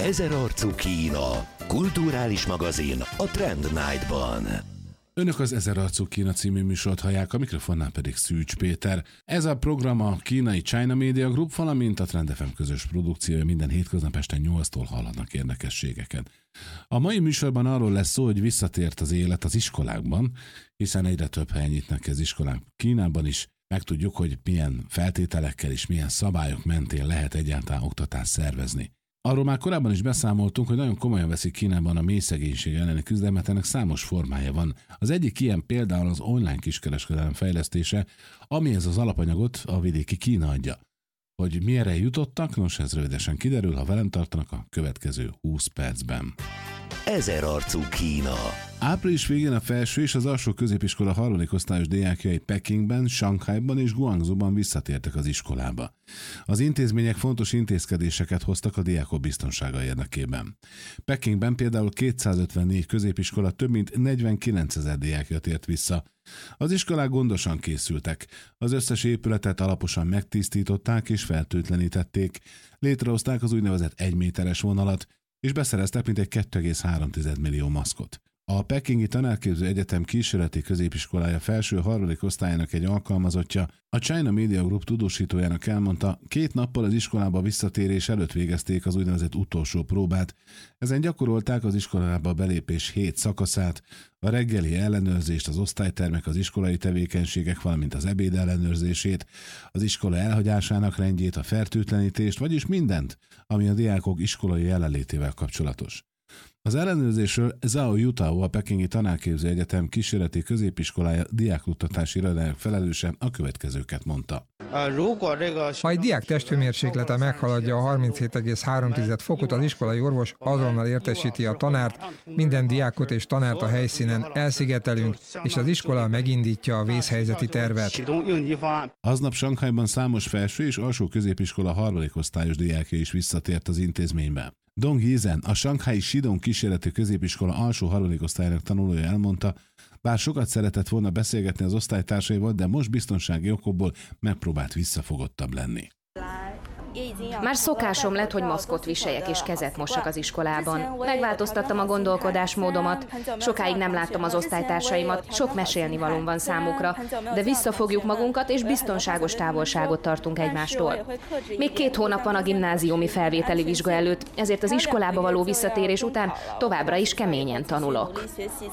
Ezer arcú Kína. Kulturális magazin a Trend Night-ban. Önök az Ezer arcú Kína című műsort hallják, a mikrofonnál pedig Szűcs Péter. Ez a program a kínai China Media Group, valamint a Trend FM közös produkciója, minden hétköznap este 8-tól hallhatnak érdekességeket. A mai műsorban arról lesz szó, hogy visszatért az élet az iskolákban, hiszen egyre több helyen nyitnak ki az iskolák Kínában is. Megtudjuk, hogy milyen feltételekkel és milyen szabályok mentén lehet egyáltalán oktatást szervezni. Arról már korábban is beszámoltunk, hogy nagyon komolyan veszik Kínában a mélyszegénység elleni küzdelmet, ennek számos formája van. Az egyik ilyen például az online kiskereskedelem fejlesztése, amihez az alapanyagot a vidéki Kína adja. Hogy mi erre jutottak, nos ez rövidesen kiderül, ha velem tartanak a következő 20 percben. Ezer arcú Kína. Április végén a felső és az alsó középiskola harmadik osztályos diákjai Pekingben, Sanghajban és Guangzhouban visszatértek az iskolába. Az intézmények fontos intézkedéseket hoztak a diákok biztonsága érdekében. Pekingben például 254 középiskola több mint 49 000 diákja tért vissza. Az iskolák gondosan készültek. Az összes épületet alaposan megtisztították és fertőtlenítették. Létrehozták az úgynevezett 1 méteres vonalat, és beszereztek mintegy 2,3 millió maszkot. A Pekingi Tanárképző Egyetem kísérleti középiskolája felső harmadik osztályának egy alkalmazottja a China Media Group tudósítójának elmondta, 2 nappal az iskolába visszatérés előtt végezték az úgynevezett utolsó próbát. Ezen gyakorolták az iskolába belépés 7 szakaszát, a reggeli ellenőrzést, az osztálytermek, az iskolai tevékenységek, valamint az ebéd ellenőrzését, az iskola elhagyásának rendjét, a fertőtlenítést, vagyis mindent, ami a diákok iskolai jelenlétével kapcsolatos. Az ellenőrzésről Zhao Yutao, a Pekingi Tanárképző Egyetem kísérleti középiskolája diákoktatási irodájának felelőse a következőket mondta. Ha egy diák testhőmérséklete meghaladja a 37,3 fokot, az iskolai orvos azonnal értesíti a tanárt, minden diákot és tanárt a helyszínen elszigetelünk, és az iskola megindítja a vészhelyzeti tervet. Aznap Sanghajban számos felső és alsó középiskola harmadik osztályos diákja is visszatért az intézménybe. Dong Yizhen, a Sanghai Shidong kísérleti középiskola alsó harmadik osztályának tanulója elmondta, bár sokat szeretett volna beszélgetni az osztálytársaival, de most biztonsági okokból megpróbált visszafogottabb lenni. Már szokásom lett, hogy maszkot viseljek és kezet mossak az iskolában. Megváltoztattam a gondolkodásmódomat, sokáig nem láttam az osztálytársaimat, sok mesélnivalóm van számukra, de visszafogjuk magunkat és biztonságos távolságot tartunk egymástól. Még 2 hónap van a gimnáziumi felvételi vizsga előtt, ezért az iskolába való visszatérés után továbbra is keményen tanulok.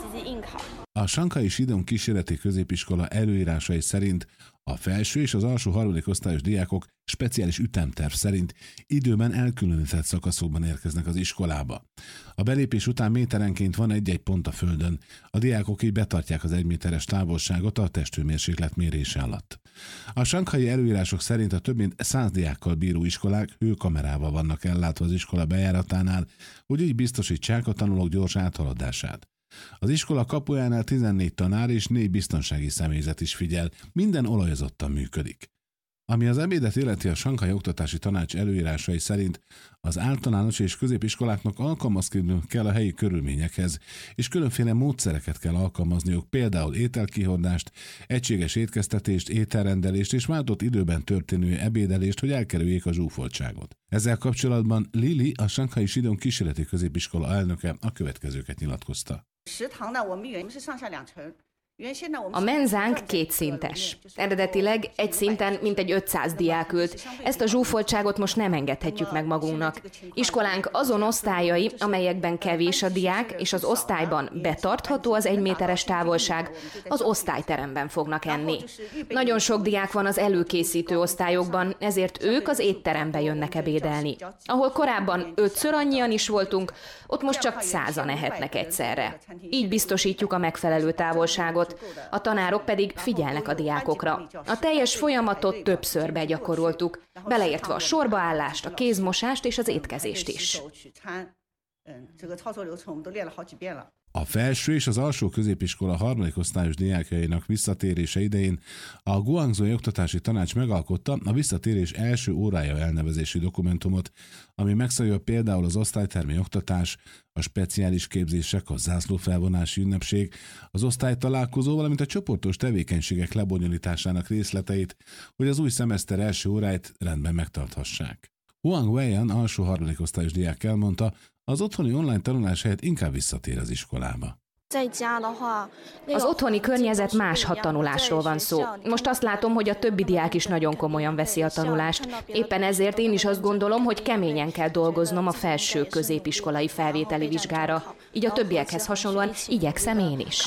A Sanghai Shidong kísérleti középiskola előírásai szerint a felső és az alsó harmadik osztályos diákok speciális ütemterv szerint időben elkülönített szakaszokban érkeznek az iskolába. A belépés után méterenként van egy-egy pont a földön. A diákok így betartják az 1 méteres távolságot a testhőmérséklet mérése alatt. A sanghai előírások szerint a több mint 100 diákkal bíró iskolák hőkamerával vannak ellátva az iskola bejáratánál, hogy így biztosítsák a tanulók gyors áthaladását. Az iskola kapujánál 14 tanár és 4 biztonsági személyzet is figyel, minden olajozottan működik. Ami az ebédet illeti, a Sanghai Oktatási Tanács előírásai szerint az általános és középiskoláknak alkalmazkodniuk kell a helyi körülményekhez, és különféle módszereket kell alkalmazniuk, például ételkihordást, egységes étkeztetést, ételrendelést és váltott időben történő ebédelést, hogy elkerüljék a zsúfoltságot. Ezzel kapcsolatban Lili, a Sanghai Shidong kísérleti középiskola elnöke a következőket nyilatkozta. A menzánk 2 szintes. Eredetileg egy szinten mintegy 500 diák ült. Ezt a zsúfoltságot most nem engedhetjük meg magunknak. Iskolánk azon osztályai, amelyekben kevés a diák, és az osztályban betartható az 1 méteres távolság, az osztályteremben fognak enni. Nagyon sok diák van az előkészítő osztályokban, ezért ők az étterembe jönnek ebédelni. Ahol korábban 5-ször annyian is voltunk, ott most csak 100-an ehetnek egyszerre. Így biztosítjuk a megfelelő távolságot. A tanárok pedig figyelnek a diákokra. A teljes folyamatot többször begyakoroltuk, beleértve a sorbaállást, a kézmosást és az étkezést is. A felső és az alsó középiskola harmadik osztályos diákjainak visszatérése idején a Guangzhou Oktatási Tanács megalkotta a visszatérés első órája elnevezésű dokumentumot, ami megszabja például az osztálytermi oktatás, a speciális képzések, a zászlófelvonási ünnepség, az osztálytalálkozó, valamint a csoportos tevékenységek lebonyolításának részleteit, hogy az új szemeszter első óráit rendben megtarthassák. Huang Weiyan alsó harmadikosztályos diák elmondta, az otthoni online tanulás helyett inkább visszatér az iskolába. Az otthoni környezet máshat tanulásról van szó. Most azt látom, hogy a többi diák is nagyon komolyan veszi a tanulást. Éppen ezért én is azt gondolom, hogy keményen kell dolgoznom a felső középiskolai felvételi vizsgára. Így a többiekhez hasonlóan igyekszem én is.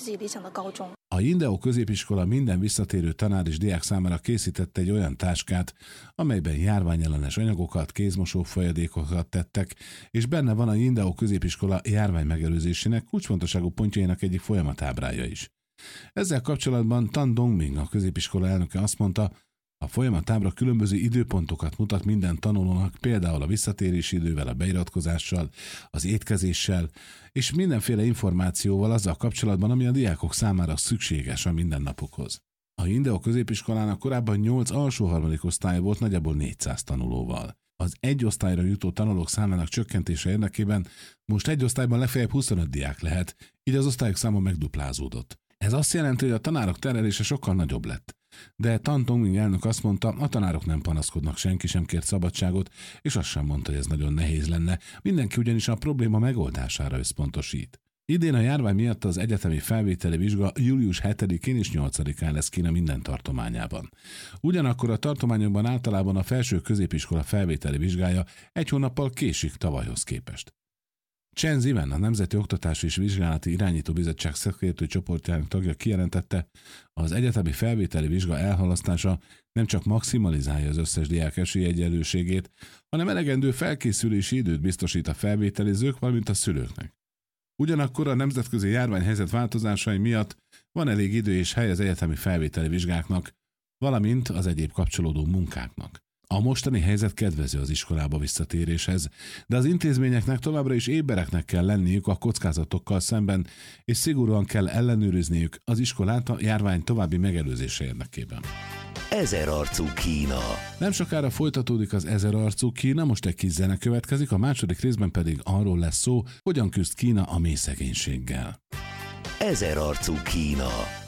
A Yindeo középiskola minden visszatérő tanár és diák számára készítette egy olyan táskát, amelyben járványellenes anyagokat, kézmosó folyadékokat tettek, és benne van a Yindeo középiskola járvány megelőzésének kulcsfontosságú pontjainak egyik folyamatábrája is. Ezzel kapcsolatban Tan Dongming, a középiskola elnöke azt mondta, a folyamatábra különböző időpontokat mutat minden tanulónak, például a visszatérési idővel, a beiratkozással, az étkezéssel, és mindenféle információval azzal kapcsolatban, ami a diákok számára szükséges a mindennapokhoz. A Yindeo középiskolának korábban 8 alsó harmadikosztálya volt nagyjából 400 tanulóval. Az egy osztályra jutó tanulók számának csökkentése érdekében most egy osztályban legfeljebb 25 diák lehet, így az osztályok száma megduplázódott. Ez azt jelenti, hogy a tanárok terelése sokkal nagyobb lett. De Tan Dongming elnök azt mondta, a tanárok nem panaszkodnak, senki sem kért szabadságot, és azt sem mondta, hogy ez nagyon nehéz lenne, mindenki ugyanis a probléma megoldására összpontosít. Idén a járvány miatt az egyetemi felvételi vizsga július 7-én és 8-án lesz Kína minden tartományában. Ugyanakkor a tartományokban általában a felső középiskola felvételi vizsgája egy hónappal késik tavalyhoz képest. Chen Ziwen, a Nemzeti Oktatási és Vizsgálati Irányító Bizottság szakértői csoportjának tagja kijelentette, az egyetemi felvételi vizsga elhalasztása nem csak maximalizálja az összes diák esélyegyenlőségét, hanem elegendő felkészülési időt biztosít a felvételizők, valamint a szülőknek. Ugyanakkor a nemzetközi járványhelyzet változásai miatt van elég idő és hely az egyetemi felvételi vizsgáknak, valamint az egyéb kapcsolódó munkáknak. A mostani helyzet kedvező az iskolába visszatéréshez, de az intézményeknek továbbra is ébereknek kell lenniük a kockázatokkal szemben, és szigorúan kell ellenőrizniük az iskolát a járvány további megelőzése érdekében. Ezerarcú Kína. Nem sokára folytatódik az Ezerarcú Kína, most egy kis zene következik, a második részben pedig arról lesz szó, hogyan küzd Kína a mélyszegénységgel. Ezerarcú Kína.